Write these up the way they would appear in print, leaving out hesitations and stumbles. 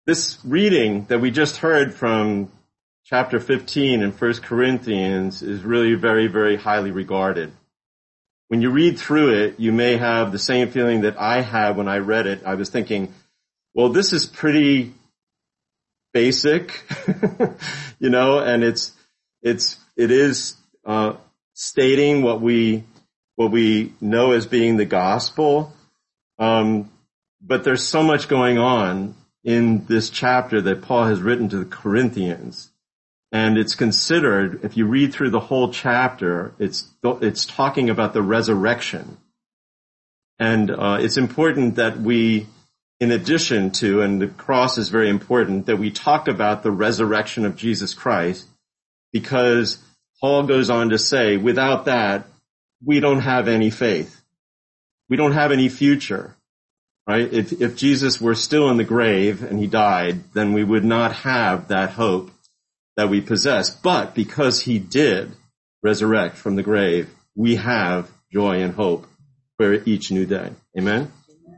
This reading that we just heard from chapter 15 in 1 Corinthians is really very, very highly regarded. When you read through it, you may have the same feeling that I had when I read it. I was thinking, well, this is pretty basic, and it is stating what we know as being the gospel. But there's so much going on in this chapter that Paul has written to the Corinthians. And it's considered, if you read through the whole chapter, it's talking about the resurrection. And it's important that we, in addition to, and the cross is very important, that we talk about the resurrection of Jesus Christ, because Paul goes on to say, without that, we don't have any faith. We don't have any future, right? If Jesus were still in the grave and he died, then we would not have that hope that we possess. But because he did resurrect from the grave, we have joy and hope for each new day. Amen?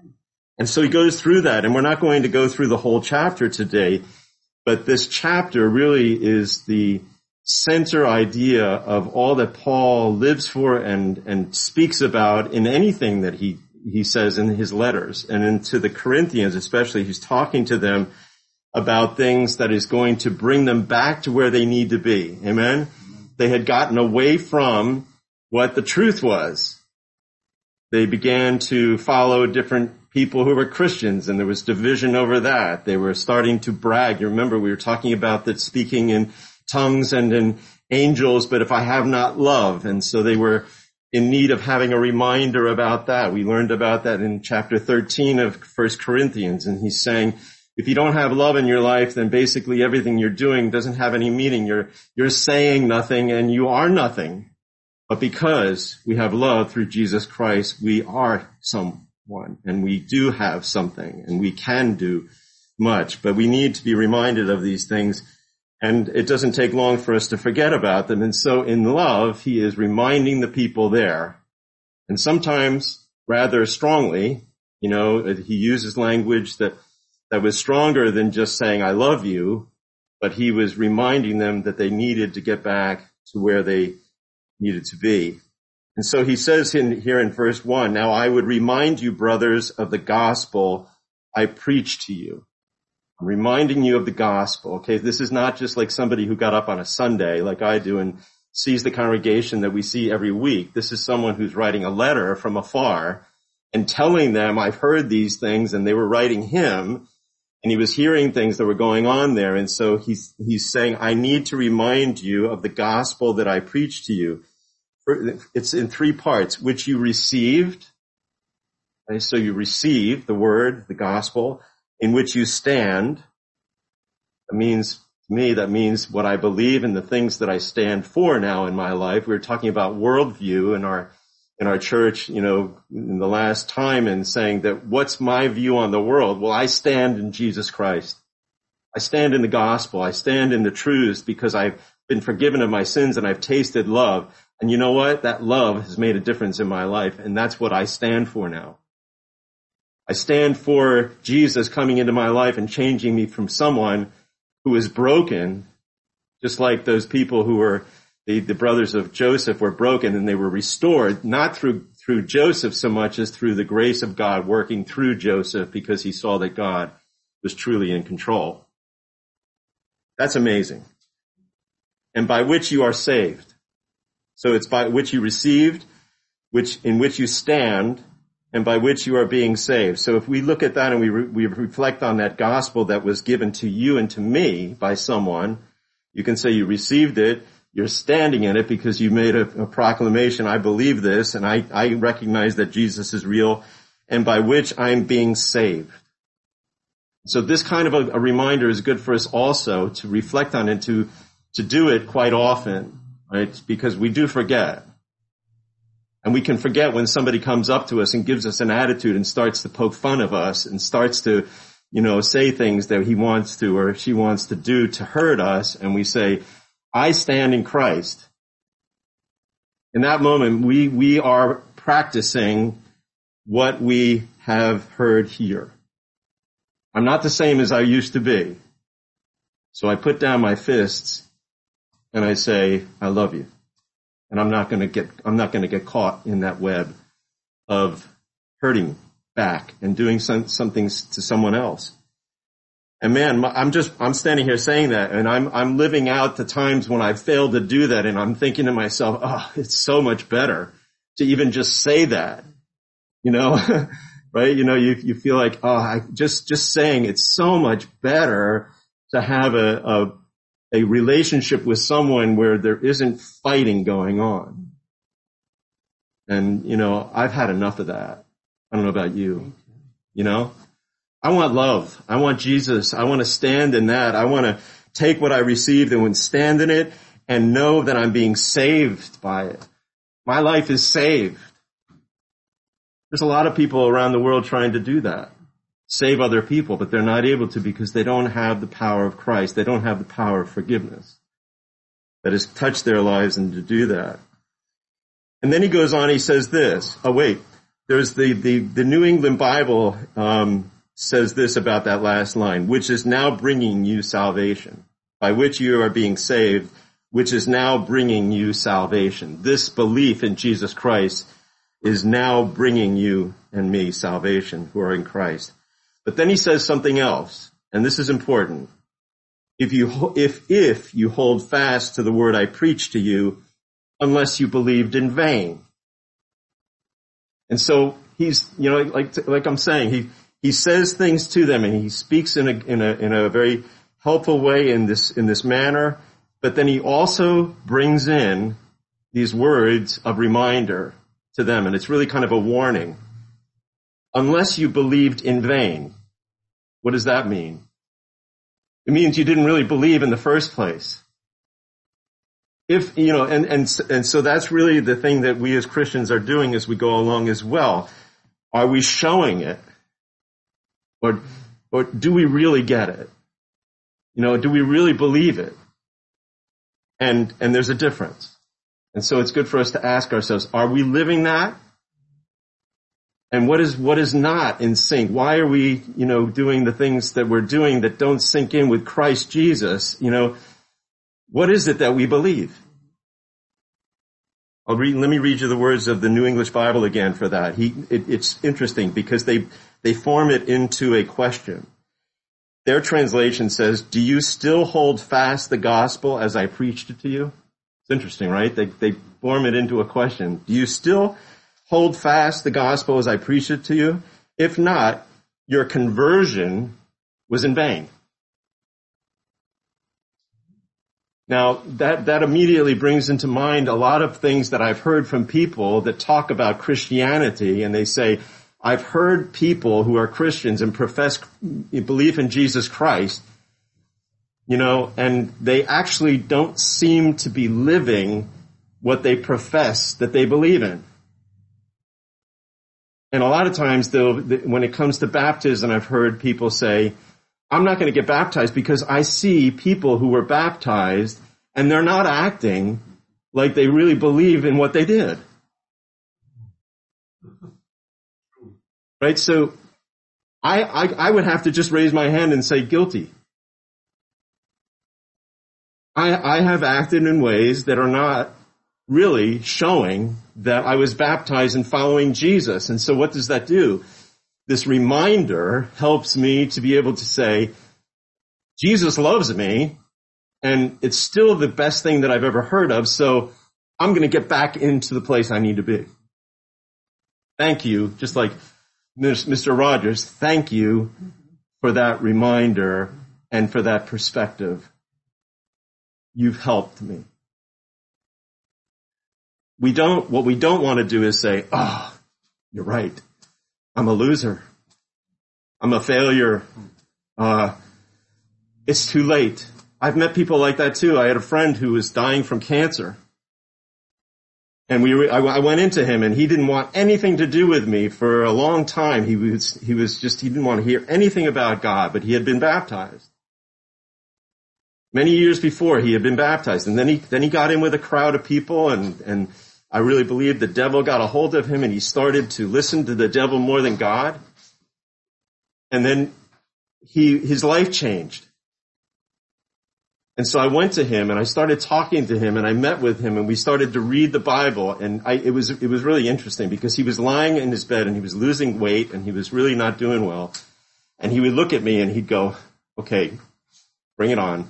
And so he goes through that, and we're not going to go through the whole chapter today, but this chapter really is the center idea of all that Paul lives for and speaks about in anything that he says in his letters. And into the Corinthians especially, he's talking to them about things that is going to bring them back to where they need to be. Amen? They had gotten away from what the truth was. They began to follow different people who were Christians, and there was division over that. They were starting to brag. You remember we were talking about that speaking in tongues and in angels, but if I have not love. And so they were in need of having a reminder about that. We learned about that in chapter 13 of 1 Corinthians, and he's saying, if you don't have love in your life, then basically everything you're doing doesn't have any meaning. You're saying nothing and you are nothing. But because we have love through Jesus Christ, we are someone, and we do have something, and we can do much. But we need to be reminded of these things, and it doesn't take long for us to forget about them. And so in love, he is reminding the people there, and sometimes rather strongly. He uses language that was stronger than just saying, I love you, but he was reminding them that they needed to get back to where they needed to be. And so he says here in verse 1, now I would remind you, brothers, of the gospel I preached to you. I'm reminding you of the gospel. Okay, this is not just like somebody who got up on a Sunday like I do and sees the congregation that we see every week. This is someone who's writing a letter from afar and telling them, I've heard these things, and they were writing him. And he was hearing things that were going on there. And so he's saying, I need to remind you of the gospel that I preached to you. It's in three parts, which you received. Okay, so you received the word, the gospel, in which you stand. That means what I believe and the things that I stand for now in my life. We're talking about worldview in our church, in the last time, and saying that what's my view on the world? Well, I stand in Jesus Christ. I stand in the gospel. I stand in the truths because I've been forgiven of my sins and I've tasted love. And you know what? That love has made a difference in my life, and that's what I stand for now. I stand for Jesus coming into my life and changing me from someone who is broken, just like those people who were the brothers of Joseph were broken, and they were restored, not through Joseph so much as through the grace of God working through Joseph, because he saw that God was truly in control. That's amazing. And by which you are saved. So it's by which you received, in which you stand, and by which you are being saved. So if we look at that and we reflect on that gospel that was given to you and to me by someone, you can say you received it. You're standing in it because you made a proclamation. I believe this, and I recognize that Jesus is real, and by which I'm being saved. So this kind of a reminder is good for us also to reflect on it, to do it quite often, right? Because we do forget. And we can forget when somebody comes up to us and gives us an attitude and starts to poke fun of us and starts to, say things that he wants to or she wants to do to hurt us, and we say, I stand in Christ. In that moment, we are practicing what we have heard here. I'm not the same as I used to be. So I put down my fists and I say, I love you. And I'm not going to get caught in that web of hurting back and doing something to someone else. And man, I'm standing here saying that, and I'm living out the times when I've failed to do that, and I'm thinking to myself, oh, it's so much better to even just say that, right? You feel like, oh, just saying it's so much better to have a relationship with someone where there isn't fighting going on. And, I've had enough of that. I don't know about you, I want love. I want Jesus. I want to stand in that. I want to take what I received and stand in it and know that I'm being saved by it. My life is saved. There's a lot of people around the world trying to do that, save other people, but they're not able to because they don't have the power of Christ. They don't have the power of forgiveness that has touched their lives and to do that. And then he goes on, he says this. Oh, wait. There's the New England Bible, says this about that last line, which is now bringing you salvation, by which you are being saved, which is now bringing you salvation. This belief in Jesus Christ is now bringing you and me salvation who are in Christ. But then he says something else, and this is important. If you hold fast to the word I preach to you, unless you believed in vain. And so he's, like I'm saying, he says things to them and he speaks in a very helpful way in this manner, but then he also brings in these words of reminder to them, and it's really kind of a warning. Unless you believed in vain. What does that mean? It means you didn't really believe in the first place. If, and so that's really the thing that we as Christians are doing as we go along as well. Are we showing it? Or do we really get it? Do we really believe it? And there's a difference. And so it's good for us to ask ourselves, are we living that? And what is not in sync? Why are we, doing the things that we're doing that don't sync in with Christ Jesus? What is it that we believe? Let me read you the words of the New English Bible again for that. It's interesting because they form it into a question. Their translation says, do you still hold fast the gospel as I preached it to you? It's interesting, right? They form it into a question. Do you still hold fast the gospel as I preached it to you? If not, your conversion was in vain. Now, that immediately brings into mind a lot of things that I've heard from people that talk about Christianity, and they say, I've heard people who are Christians and profess belief in Jesus Christ, and they actually don't seem to be living what they profess that they believe in. And a lot of times, when it comes to baptism, I've heard people say, I'm not going to get baptized because I see people who were baptized and they're not acting like they really believe in what they did. Right? So I would have to just raise my hand and say guilty. I have acted in ways that are not really showing that I was baptized and following Jesus. And so what does that do? This reminder helps me to be able to say, Jesus loves me, and it's still the best thing that I've ever heard of, so I'm going to get back into the place I need to be. Thank you, just like Mr. Rogers, thank you for that reminder and for that perspective. You've helped me. What we don't want to do is say, oh, you're right. I'm a loser. I'm a failure. It's too late. I've met people like that too. I had a friend who was dying from cancer. And I went into him and he didn't want anything to do with me for a long time. He didn't want to hear anything about God, but he had been baptized. Many years before he had been baptized. And then he got in with a crowd of people and I really believe the devil got a hold of him and he started to listen to the devil more than God. And then his life changed. And so I went to him and I started talking to him and I met with him and we started to read the Bible, and it was really interesting because he was lying in his bed and he was losing weight and he was really not doing well. And he would look at me and he'd go, okay, bring it on.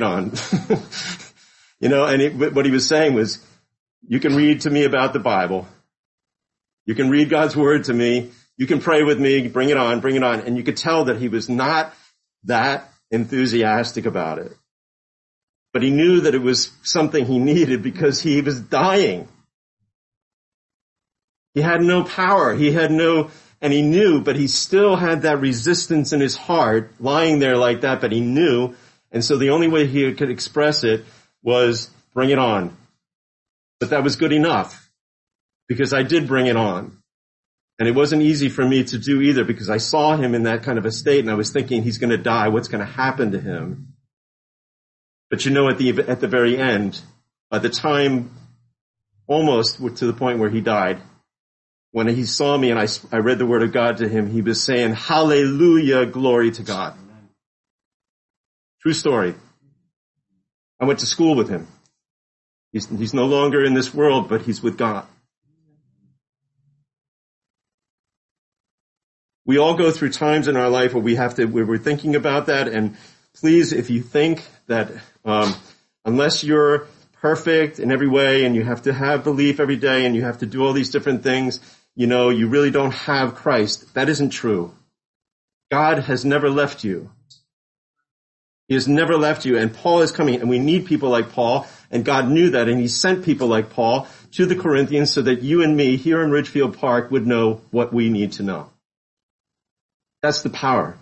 And what he was saying was, you can read to me about the Bible. You can read God's word to me. You can pray with me. Bring it on. And you could tell that he was not that enthusiastic about it. But he knew that it was something he needed because he was dying. He had no power. And he knew, but he still had that resistance in his heart lying there like that, but he knew. And so the only way he could express it was bring it on. But that was good enough because I did bring it on. And it wasn't easy for me to do either because I saw him in that kind of a state and I was thinking he's going to die. What's going to happen to him? But at the very end, by the time almost to the point where he died, when he saw me and I read the word of God to him, he was saying, hallelujah, glory to God. True story. I went to school with him. He's no longer in this world, but he's with God. We all go through times in our life where we're thinking about that. And please, if you think that, unless you're perfect in every way and you have to have belief every day and you have to do all these different things, you really don't have Christ. That isn't true. God has never left you. He has never left you, and Paul is coming, and we need people like Paul, and God knew that, and he sent people like Paul to the Corinthians so that you and me here in Ridgefield Park would know what we need to know. That's the power.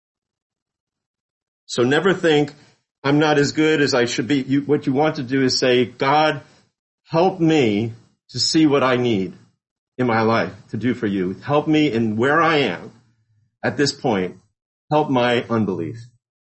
So never think, I'm not as good as I should be. What you want to do is say, God, help me to see what I need in my life to do for you. Help me in where I am at this point. Help my unbelief.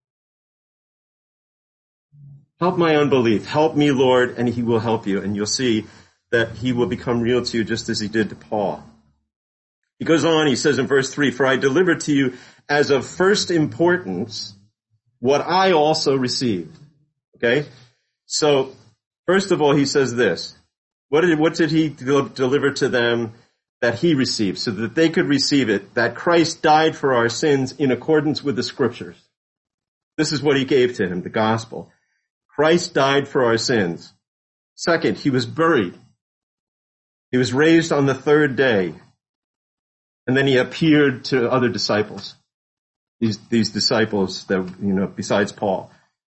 Help my unbelief. Help me, Lord, and he will help you. And you'll see that he will become real to you just as he did to Paul. He goes on, he says in verse 3, for I delivered to you as of first importance what I also received. Okay? So, first of all, he says this. What did he deliver to them that he received so that they could receive it? That Christ died for our sins in accordance with the scriptures. This is what he gave to him, the gospel. Christ died for our sins. Second, he was buried. He was raised on the third day. And then he appeared to other disciples. These disciples that, besides Paul.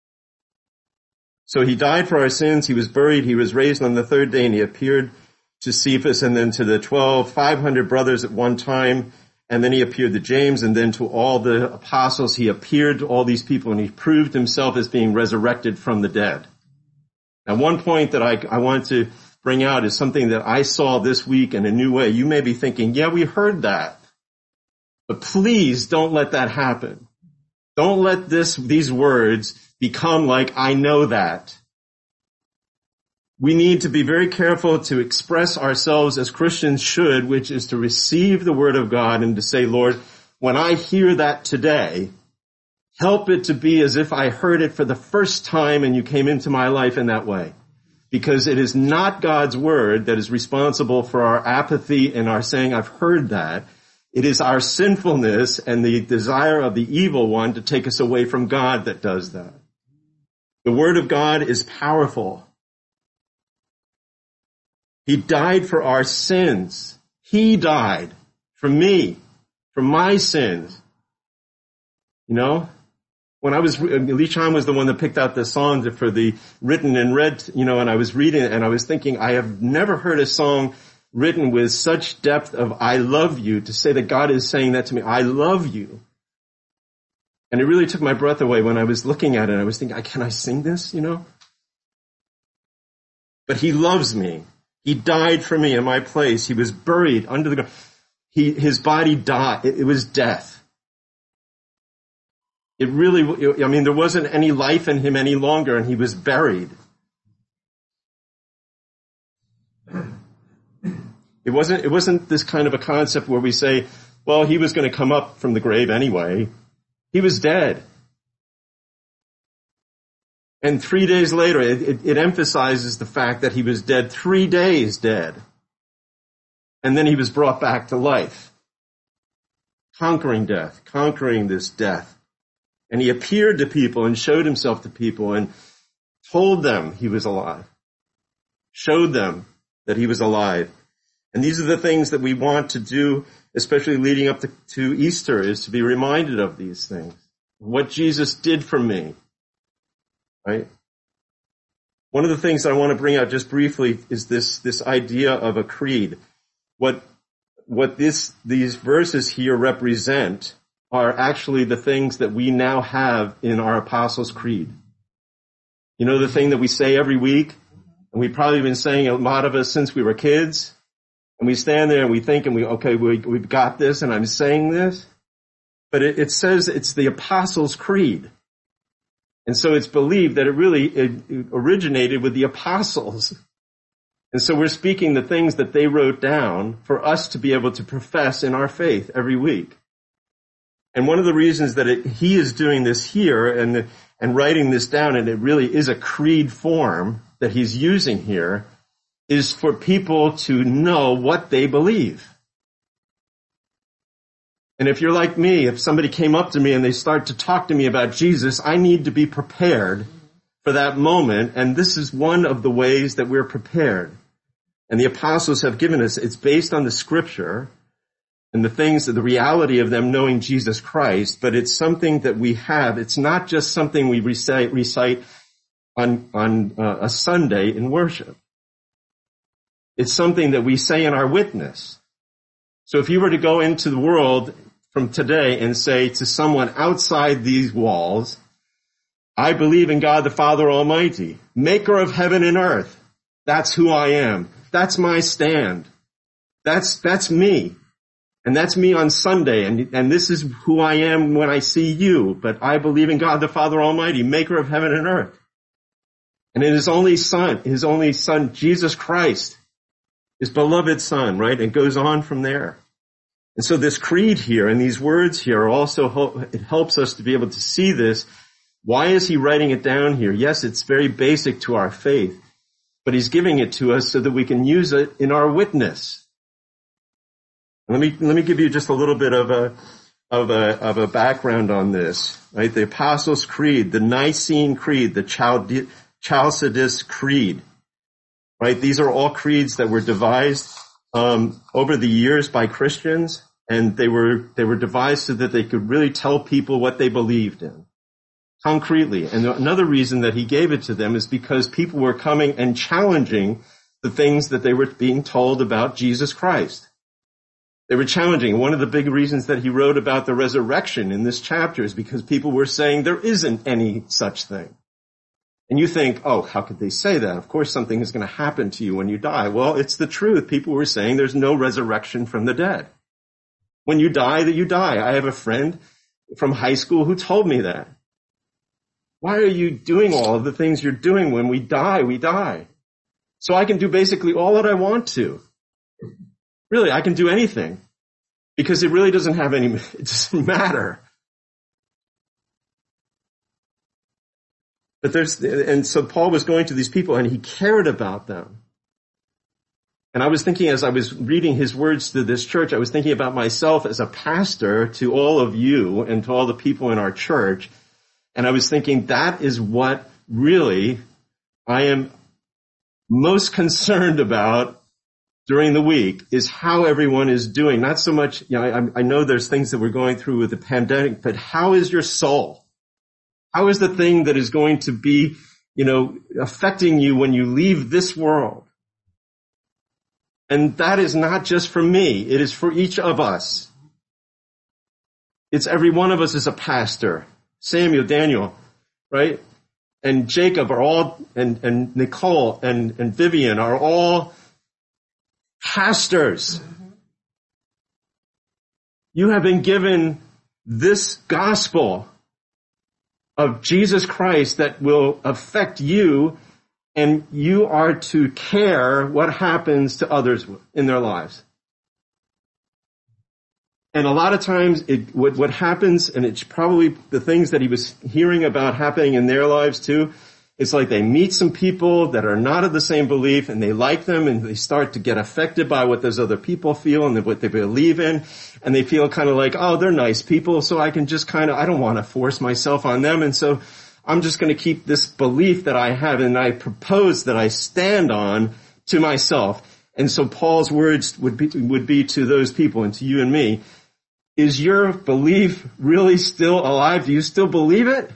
So he died for our sins. He was buried. He was raised on the third day, and he appeared to Cephas and then to the 500 brothers at one time. And then he appeared to James and then to all the apostles. He appeared to all these people, and he proved himself as being resurrected from the dead. Now, one point that I want to bring out is something that I saw this week in a new way. You may be thinking, yeah, we heard that. But please don't let that happen. Don't let these words become like, I know that. We need to be very careful to express ourselves as Christians should, which is to receive the word of God and to say, Lord, when I hear that today, help it to be as if I heard it for the first time and you came into my life in that way. Because it is not God's word that is responsible for our apathy and our saying, I've heard that. It is our sinfulness and the desire of the evil one to take us away from God that does that. The word of God is powerful. He died for our sins. He died for me, for my sins. When Lee Chan was the one that picked out the songs for the written and read, and I was reading it and I was thinking, I have never heard a song written with such depth of I love you, to say that God is saying that to me, I love you. And it really took my breath away when I was looking at it. I was thinking, can I sing this, But he loves me. He died for me in my place. He was buried under the ground. His body died. It was death. It really, there wasn't any life in him any longer, and he was buried. It wasn't this kind of a concept where we say, well, he was going to come up from the grave anyway. He was dead. And 3 days later, it emphasizes the fact that he was dead, 3 days dead. And then he was brought back to life, conquering death, conquering this death. And he appeared to people and showed himself to people and told them he was alive, showed them that he was alive. And these are the things that we want to do, especially leading up to Easter, is to be reminded of these things. What Jesus did for me, right? One of the things that I want to bring out just briefly is this idea of a creed. What these verses here represent are actually the things that we now have in our Apostles' Creed. You know, the thing that we say every week, and we've probably been saying, a lot of us, since we were kids, and we stand there and we think, and we've got this, and I'm saying this. But it says it's the Apostles' Creed. And so it's believed that it originated with the apostles. And so we're speaking the things that they wrote down for us to be able to profess in our faith every week. And one of the reasons that he is doing this here and writing this down, and it really is a creed form that he's using here, is for people to know what they believe. And if you're like me, if somebody came up to me and they start to talk to me about Jesus, I need to be prepared for that moment. And this is one of the ways that we're prepared. And the apostles have given us, it's based on the scripture and the things, the reality of them knowing Jesus Christ, but it's something that we have. It's not just something we recite on a Sunday in worship. It's something that we say in our witness. So if you were to go into the world from today and say to someone outside these walls, I believe in God the Father Almighty, maker of heaven and earth. That's who I am. That's my stand. That's me. And that's me on Sunday. And this is who I am when I see you. But I believe in God the Father Almighty, maker of heaven and earth. And in his only son, Jesus Christ, his beloved son, right? And goes on from there. And so this creed here and these words here also, it helps us to be able to see this. Why is he writing it down here? Yes, it's very basic to our faith, but he's giving it to us so that we can use it in our witness. Let me give you just a little bit of a background on this, right? The Apostles' Creed, the Nicene Creed, the Chalcedon Creed, right? These are all creeds that were devised over the years by Christians, and they were devised so that they could really tell people what they believed in concretely. And another reason that he gave it to them is because people were coming and challenging the things that they were being told about Jesus Christ. They were challenging. One of the big reasons that he wrote about the resurrection in this chapter is because people were saying there isn't any such thing. And you think, oh, how could they say that? Of course something is going to happen to you when you die. Well, it's the truth. People were saying there's no resurrection from the dead. When you die, that you die. I have a friend from high school who told me that. Why are you doing all of the things you're doing? When we die, we die. So I can do basically all that I want to. Really, I can do anything. Because it really doesn't have it doesn't matter. But and so Paul was going to these people and he cared about them. And I was thinking as I was reading his words to this church, I was thinking about myself as a pastor to all of you and to all the people in our church. And I was thinking that is what really I am most concerned about during the week is how everyone is doing. Not so much, I know there's things that we're going through with the pandemic, but how is your soul? How is the thing that is going to be, affecting you when you leave this world? And that is not just for me. It is for each of us. It's every one of us as a pastor. Samuel, Daniel, right? And Jacob are all, and Nicole and Vivian are all pastors. You have been given this gospel of Jesus Christ that will affect you, and you are to care what happens to others in their lives. And a lot of times what happens, and it's probably the things that he was hearing about happening in their lives too, it's like they meet some people that are not of the same belief and they like them and they start to get affected by what those other people feel and what they believe in. And they feel kind of like, oh, they're nice people, so I can just I don't want to force myself on them. And so I'm just going to keep this belief that I have and I propose that I stand on to myself. And so Paul's words would be to those people and to you and me, is your belief really still alive? Do you still believe it?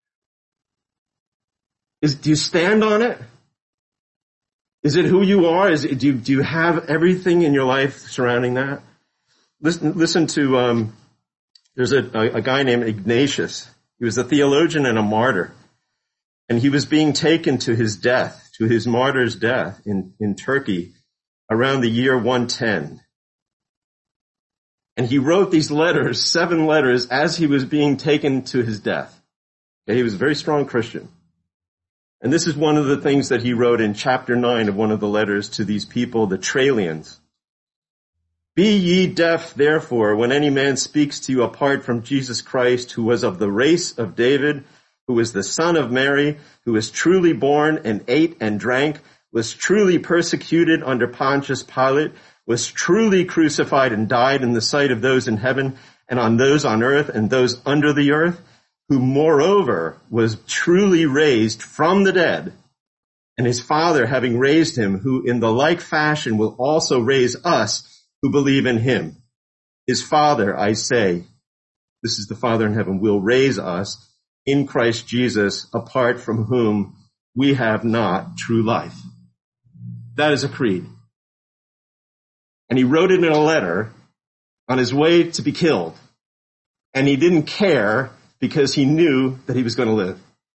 Do you stand on it? Is it who you are? Do you have everything in your life surrounding that? Listen to, there's a guy named Ignatius. He was a theologian and a martyr. And he was being taken to his death, to his martyr's death in Turkey around the year 110. And he wrote these letters, 7 letters, as he was being taken to his death. Okay, he was a very strong Christian. And this is one of the things that he wrote in chapter 9 of one of the letters to these people, the Trallians. Be ye deaf, therefore, when any man speaks to you apart from Jesus Christ, who was of the race of David, who was the son of Mary, who was truly born and ate and drank, was truly persecuted under Pontius Pilate, was truly crucified and died in the sight of those in heaven and on those on earth and those under the earth, who moreover was truly raised from the dead, and his Father having raised him, who in the like fashion will also raise us who believe in him. His Father, I say, this is the Father in heaven, will raise us in Christ Jesus, apart from whom we have not true life. That is a creed. And he wrote it in a letter on his way to be killed. And he didn't care because he knew that he was going to live.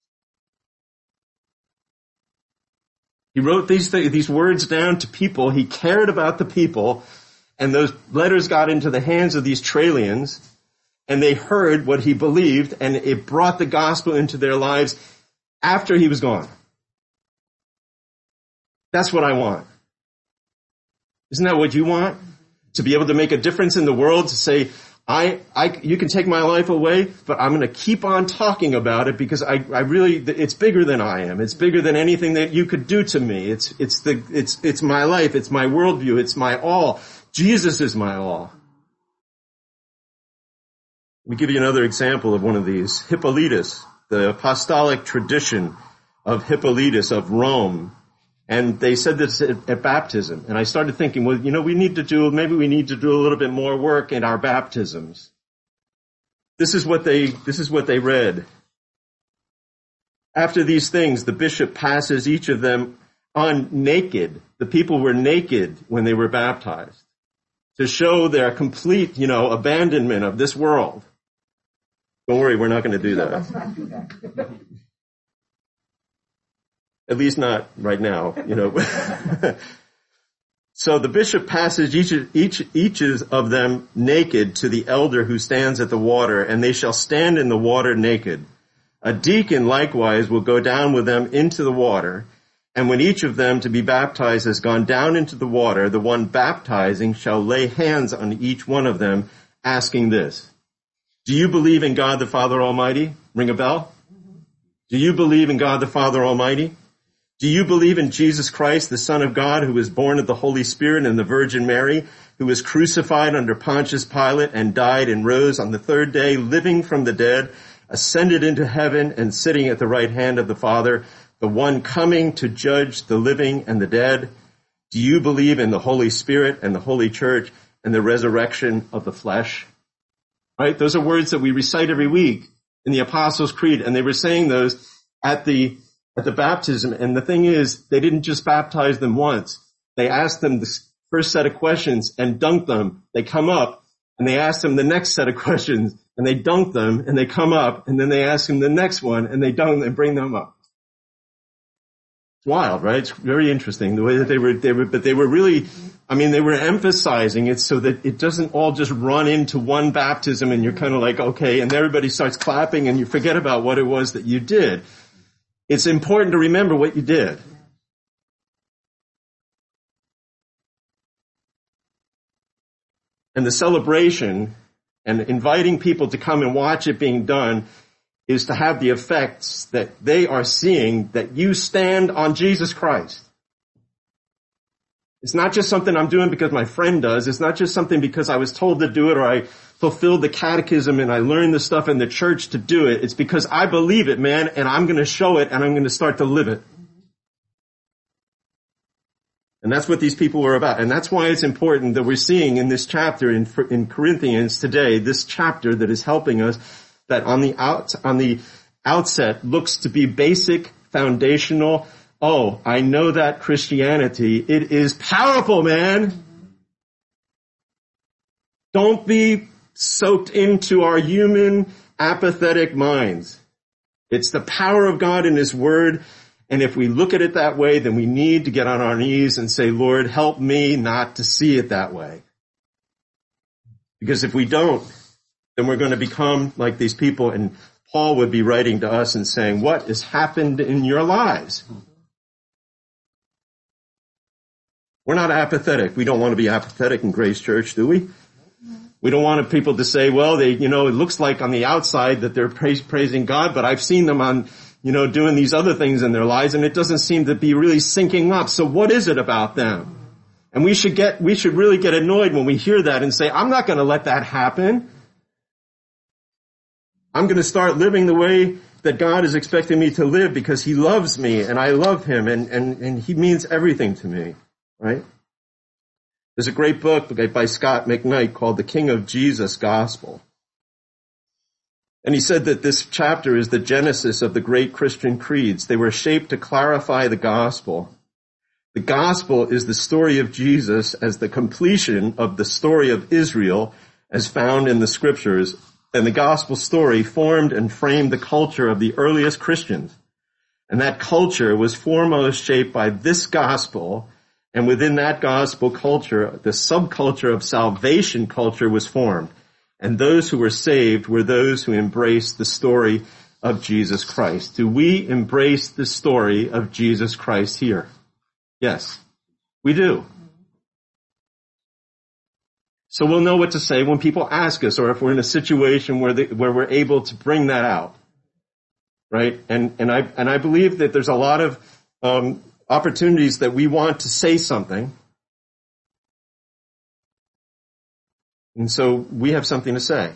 He wrote these words down to people. He cared about the people. And those letters got into the hands of these Trallians. And they heard what he believed. And it brought the gospel into their lives after he was gone. That's what I want. Isn't that what you want? To be able to make a difference in the world, to say, you can take my life away, but I'm going to keep on talking about it because I really, it's bigger than I am. It's bigger than anything that you could do to me. It's my life. It's my worldview. It's my all. Jesus is my all. Let me give you another example of one of these. Hippolytus, the apostolic tradition of Hippolytus of Rome. And they said this at baptism. And I started thinking, well, maybe we need to do a little bit more work in our baptisms. This is what they read. After these things, the bishop passes each of them on naked. The people were naked when they were baptized to show their complete, abandonment of this world. Don't worry, we're not going to do that. Let's not do that. At least not right now, So the bishop passes each of them naked to the elder who stands at the water, and they shall stand in the water naked. A deacon likewise will go down with them into the water, and when each of them to be baptized has gone down into the water, the one baptizing shall lay hands on each one of them, asking this: Do you believe in God the Father Almighty? Ring a bell? Do you believe in God the Father Almighty? Do you believe in Jesus Christ, the Son of God, who was born of the Holy Spirit and the Virgin Mary, who was crucified under Pontius Pilate and died and rose on the 3rd day, living from the dead, ascended into heaven and sitting at the right hand of the Father, the one coming to judge the living and the dead? Do you believe in the Holy Spirit and the Holy Church and the resurrection of the flesh? Right? Those are words that we recite every week in the Apostles' Creed, and they were saying those at the baptism. And the thing is, they didn't just baptize them once. They asked them the first set of questions and dunked them. They come up and they ask them the next set of questions and they dunk them and they come up, and then they ask them the next one and they dunk and bring them up. It's wild, right? It's very interesting the way that they were really, they were emphasizing it so that it doesn't all just run into one baptism and you're kind of like, okay, and everybody starts clapping and you forget about what it was that you did. It's important to remember what you did. And the celebration And inviting people to come and watch it being done is to have the effects that they are seeing that you stand on Jesus Christ. It's not just something I'm doing because my friend does. It's not just something because I was told to do it or I fulfilled the catechism and I learned the stuff in the church to do it. It's because I believe it, man, and I'm going to show it and I'm going to start to live it. And that's what these people were about. And that's why it's important that we're seeing in this chapter in Corinthians today, this chapter that is helping us, that on the outset looks to be basic, foundational. Oh, I know that Christianity, it is powerful, man. Don't be soaked into our human apathetic minds. It's the power of God in His Word. And if we look at it that way, then we need to get on our knees and say, Lord, help me not to see it that way. Because if we don't, then we're going to become like these people. And Paul would be writing to us and saying, what has happened in your lives? We're not apathetic. We don't want to be apathetic in Grace Church, do we? We don't want people to say, well, it looks like on the outside that they're praising God, but I've seen them on, doing these other things in their lives, and it doesn't seem to be really syncing up. So what is it about them? And we should really get annoyed when we hear that and say, I'm not going to let that happen. I'm going to start living the way that God is expecting me to live because He loves me and I love Him and He means everything to me, right? There's a great book by Scott McKnight called The King of Jesus Gospel. And he said that this chapter is the genesis of the great Christian creeds. They were shaped to clarify the gospel. The gospel is the story of Jesus as the completion of the story of Israel as found in the scriptures. And the gospel story formed and framed the culture of the earliest Christians. And that culture was foremost shaped by this gospel. And within that gospel culture, the subculture of salvation culture was formed. And those who were saved were those who embraced the story of Jesus Christ. Do we embrace the story of Jesus Christ here? Yes, we do. So we'll know what to say when people ask us, or if we're in a situation where we're able to bring that out, right? And I believe that there's a lot of opportunities that we want to say something. And so we have something to say.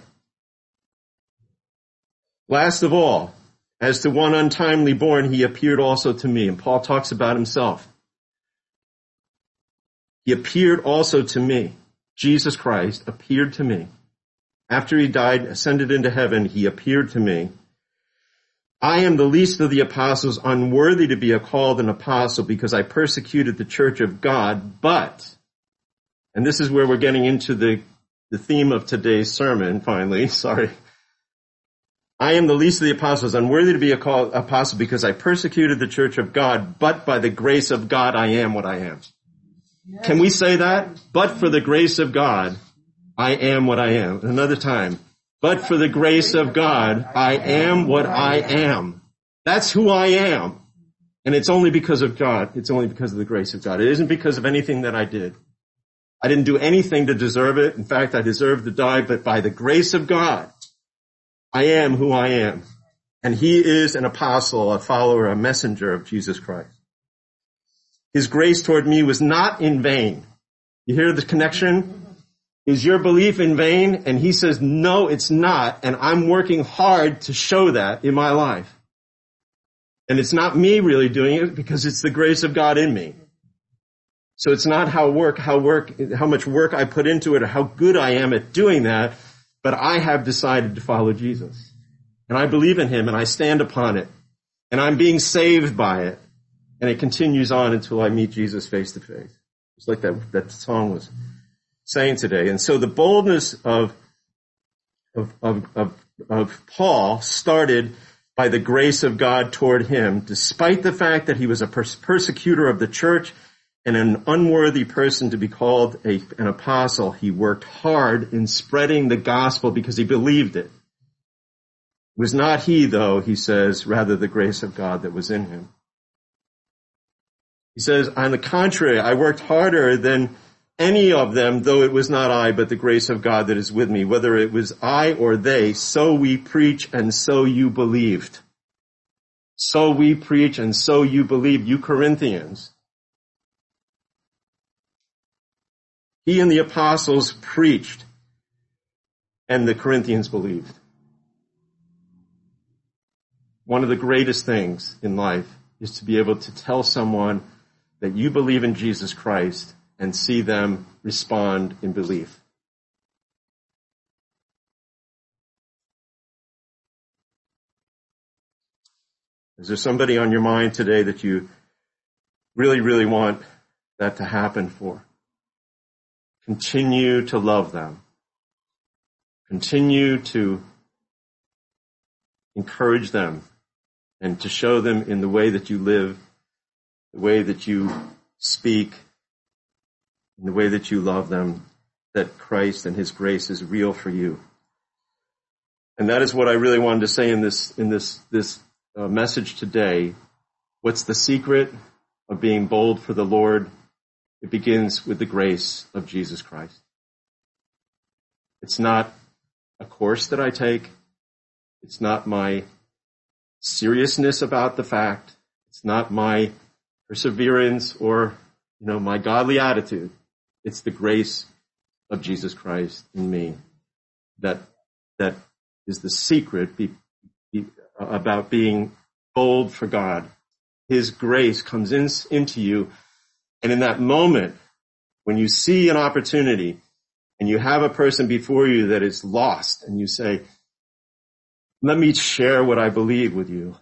Last of all, as to one untimely born, he appeared also to me. And Paul talks about himself. He appeared also to me. Jesus Christ appeared to me. After he died, ascended into heaven, he appeared to me. I am the least of the apostles, unworthy to be called an apostle because I persecuted the church of God. But, and this is where we're getting into the theme of today's sermon, finally, sorry. I am the least of the apostles, unworthy to be called apostle because I persecuted the church of God, but by the grace of God I am what I am. Yes. Can we say that? But for the grace of God, I am what I am. Another time. But for the grace of God, I am what I am. That's who I am. And it's only because of God. It's only because of the grace of God. It isn't because of anything that I did. I didn't do anything to deserve it. In fact, I deserved to die, but by the grace of God, I am who I am. And he is an apostle, a follower, a messenger of Jesus Christ. His grace toward me was not in vain. You hear the connection? Is your belief in vain? And he says, no, it's not. And I'm working hard to show that in my life. And it's not me really doing it because it's the grace of God in me. So it's not how much work I put into it or how good I am at doing that, but I have decided to follow Jesus. And I believe in him and I stand upon it. And I'm being saved by it. And it continues on until I meet Jesus face to face. It's like that song was saying today. And so the boldness of Paul started by the grace of God toward him, despite the fact that he was a persecutor of the church and an unworthy person to be called an apostle. He worked hard in spreading the gospel because he believed it. It was not he, though, he says, rather the grace of God that was in him. He says, on the contrary, I worked harder than any of them, though it was not I, but the grace of God that is with me. Whether it was I or they, so we preach and so you believed. So we preach and so you believe, you Corinthians. He and the apostles preached, and the Corinthians believed. One of the greatest things in life is to be able to tell someone that you believe in Jesus Christ and see them respond in belief. Is there somebody on your mind today that you really, really want that to happen for? Continue to love them. Continue to encourage them and to show them in the way that you live, the way that you speak, in the way that you love them, that Christ and his grace is real for you. And that is what I really wanted to say in this message today. What's the secret of being bold for the Lord? It begins with the grace of Jesus Christ. It's not a course that I take. It's not my seriousness about the fact. It's not my perseverance or, my godly attitude. It's the grace of Jesus Christ in me that is the secret about being bold for God. His grace comes into you, and in that moment, when you see an opportunity and you have a person before you that is lost, and you say, let me share what I believe with you.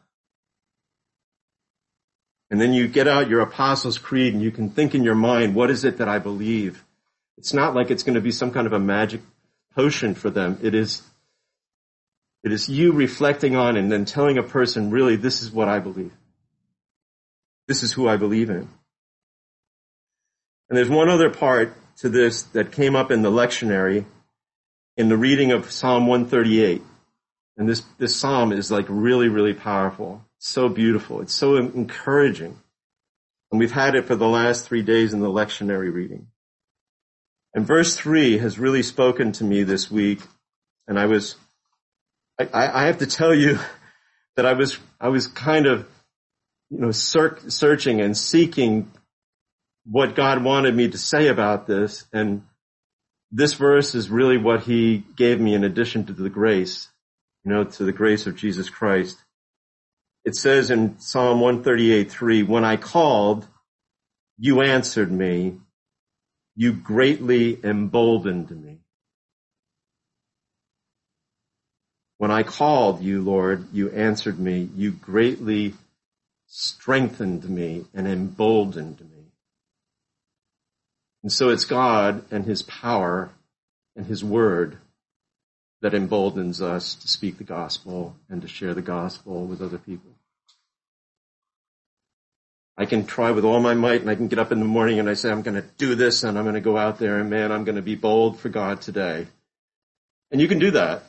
And then you get out your Apostles' Creed and you can think in your mind, what is it that I believe? It's not like it's going to be some kind of a magic potion for them. It is you reflecting on and then telling a person, really, this is what I believe. This is who I believe in. And there's one other part to this that came up in the lectionary in the reading of Psalm 138. And this psalm is like really, really powerful. It's so beautiful. It's so encouraging. And we've had it for the last 3 days in the lectionary reading. And verse 3 has really spoken to me this week. And I have to tell you that I was kind of, searching and seeking what God wanted me to say about this. And this verse is really what he gave me in addition to the grace, to the grace of Jesus Christ. It says in Psalm 138:3, when I called, you answered me. You greatly emboldened me. When I called you, Lord, you answered me. You greatly strengthened me and emboldened me. And so it's God and his power and his word that emboldens us to speak the gospel and to share the gospel with other people. I can try with all my might, and I can get up in the morning and I say, I'm going to do this, and I'm going to go out there, and man, I'm going to be bold for God today. And you can do that.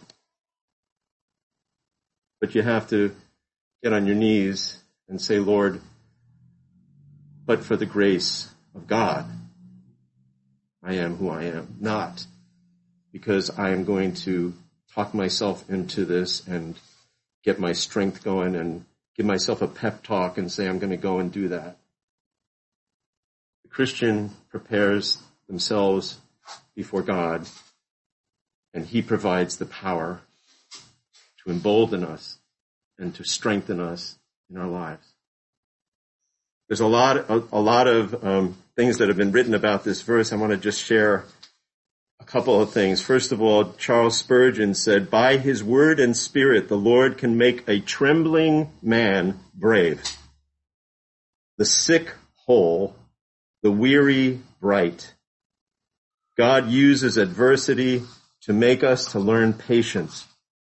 But you have to get on your knees and say, Lord, but for the grace of God, I am who I am. Not because I am going to talk myself into this and get my strength going and give myself a pep talk and say I'm going to go and do that. The Christian prepares themselves before God, and he provides the power to embolden us and to strengthen us in our lives. There's a lot of things that have been written about this verse. I want to just share a couple of things. First of all, Charles Spurgeon said, by his word and spirit, the Lord can make a trembling man brave, the sick whole, the weary bright. God uses adversity to make us to learn patience.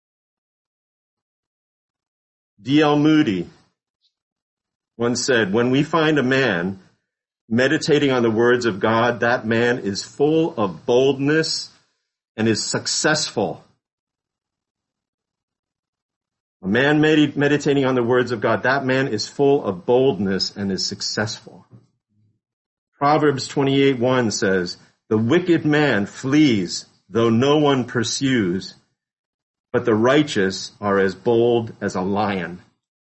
D.L. Moody once said, when we find a man meditating on the words of God, that man is full of boldness and is successful. A man meditating on the words of God, that man is full of boldness and is successful. Proverbs 28:1 says, The wicked man flees, though no one pursues, but the righteous are as bold as a lion.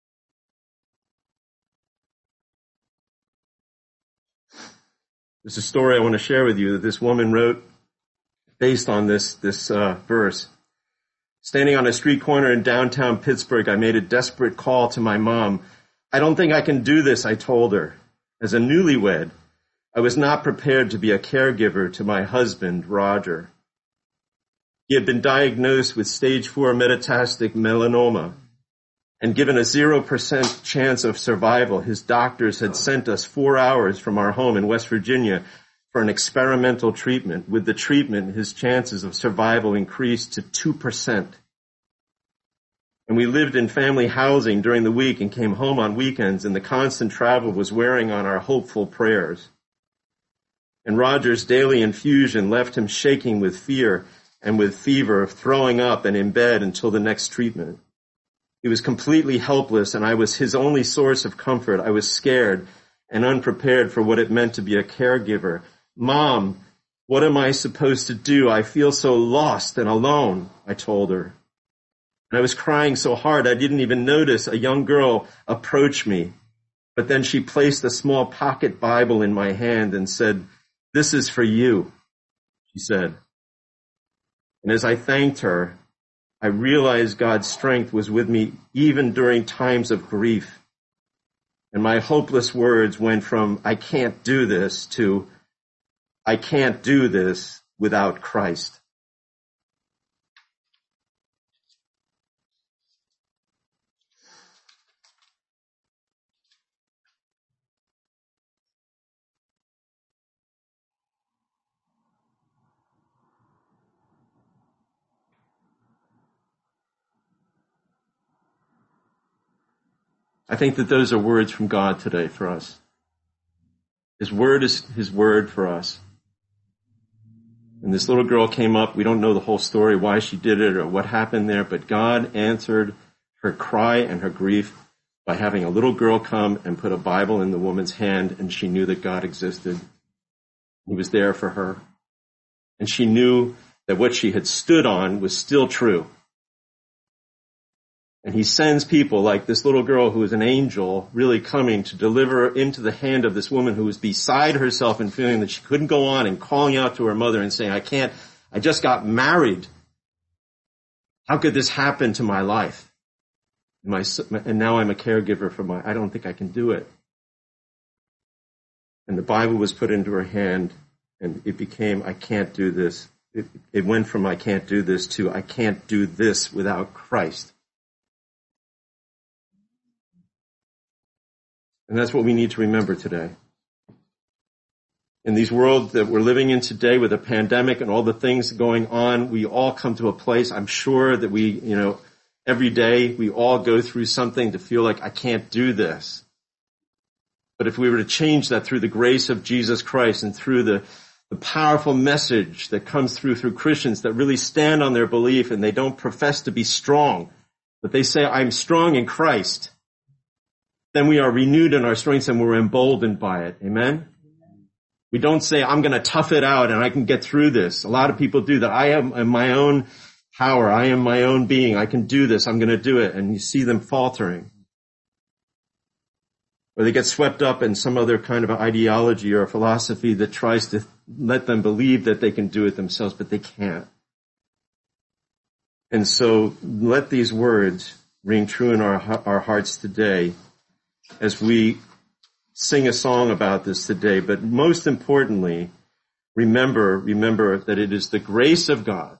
There's a story I want to share with you that this woman wrote based on this verse. Standing on a street corner in downtown Pittsburgh, I made a desperate call to my mom. I don't think I can do this, I told her. As a newlywed, I was not prepared to be a caregiver to my husband, Roger. He had been diagnosed with stage 4 metastatic melanoma, and given a 0% chance of survival, his doctors had sent us 4 hours from our home in West Virginia for an experimental treatment. With the treatment, his chances of survival increased to 2%. And we lived in family housing during the week and came home on weekends, and the constant travel was wearing on our hopeful prayers. And Roger's daily infusion left him shaking with fear and with fever, throwing up and in bed until the next treatment. He was completely helpless, and I was his only source of comfort. I was scared and unprepared for what it meant to be a caregiver. Mom, what am I supposed to do? I feel so lost and alone, I told her. And I was crying so hard I didn't even notice a young girl approach me. But then she placed a small pocket Bible in my hand and said, "This is for you," she said. And as I thanked her, I realized God's strength was with me even during times of grief. And my hopeless words went from, I can't do this, to, I can't do this without Christ. I think that those are words from God today for us. His word is his word for us. And this little girl came up. We don't know the whole story, why she did it or what happened there, but God answered her cry and her grief by having a little girl come and put a Bible in the woman's hand, and she knew that God existed. He was there for her. And she knew that what she had stood on was still true. And he sends people like this little girl who is an angel really coming to deliver into the hand of this woman who was beside herself and feeling that she couldn't go on, and calling out to her mother and saying, I just got married. How could this happen to my life? And now I'm a caregiver for I don't think I can do it. And the Bible was put into her hand, and it became, I can't do this. It went from I can't do this to I can't do this without Christ. And that's what we need to remember today. In these world that we're living in today with a pandemic and all the things going on, we all come to a place, I'm sure that we, every day we all go through something to feel like I can't do this. But if we were to change that through the grace of Jesus Christ and through the powerful message that comes through Christians that really stand on their belief and they don't profess to be strong, but they say, I'm strong in Christ, then we are renewed in our strength and we're emboldened by it. Amen? We don't say, I'm going to tough it out and I can get through this. A lot of people do that. I am my own power. I am my own being. I can do this. I'm going to do it. And you see them faltering. Or they get swept up in some other kind of ideology or a philosophy that tries to let them believe that they can do it themselves, but they can't. And so let these words ring true in our hearts today as we sing a song about this today. But most importantly, remember that it is the grace of God.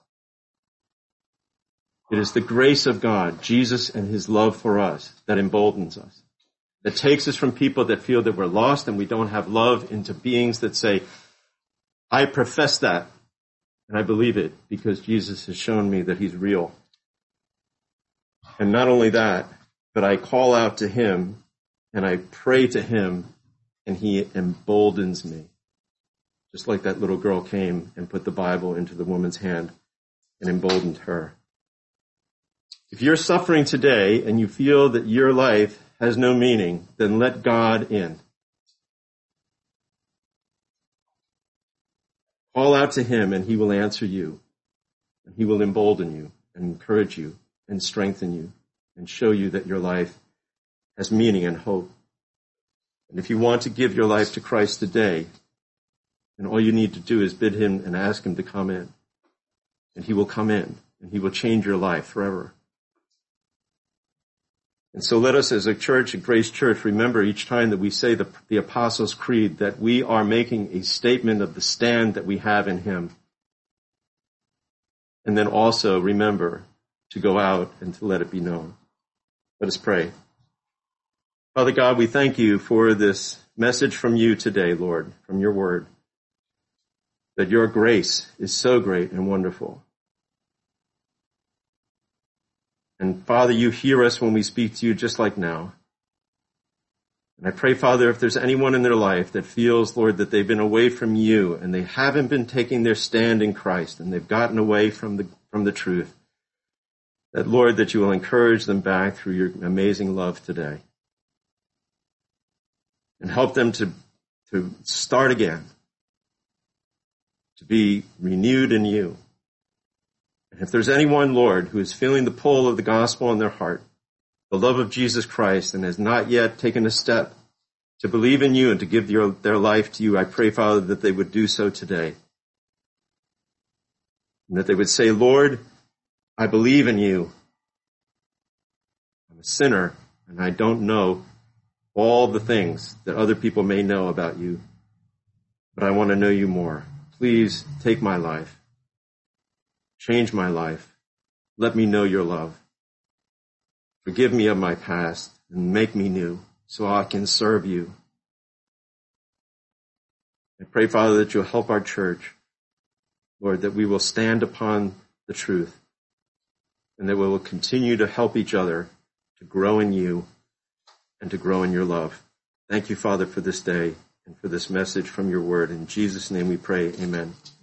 It is the grace of God, Jesus and his love for us, that emboldens us. That takes us from people that feel that we're lost and we don't have love into beings that say, I profess that and I believe it because Jesus has shown me that he's real. And not only that, but I call out to him and I pray to him and he emboldens me. Just like that little girl came and put the Bible into the woman's hand and emboldened her. If you're suffering today and you feel that your life has no meaning, then let God in. Call out to him and he will answer you. And he will embolden you and encourage you and strengthen you and show you that your life has meaning and hope. And if you want to give your life to Christ today, then all you need to do is bid him and ask him to come in. And he will come in and he will change your life forever. And so let us as a church, at Grace Church, remember each time that we say the Apostles' Creed that we are making a statement of the stand that we have in him. And then also remember to go out and to let it be known. Let us pray. Father God, we thank you for this message from you today, Lord, from your word, that your grace is so great and wonderful. And Father, you hear us when we speak to you just like now. And I pray, Father, if there's anyone in their life that feels, Lord, that they've been away from you and they haven't been taking their stand in Christ and they've gotten away from the truth, that, Lord, that you will encourage them back through your amazing love today. And help them to start again, to be renewed in you. And if there's anyone, Lord, who is feeling the pull of the gospel in their heart, the love of Jesus Christ, and has not yet taken a step to believe in you and to give their life to you, I pray, Father, that they would do so today. And that they would say, Lord, I believe in you. I'm a sinner, and I don't know all the things that other people may know about you, but I want to know you more. Please take my life. Change my life. Let me know your love. Forgive me of my past and make me new so I can serve you. I pray, Father, that you'll help our church, Lord, that we will stand upon the truth and that we will continue to help each other to grow in you and to grow in your love. Thank you, Father, for this day and for this message from your word. In Jesus' name we pray, amen.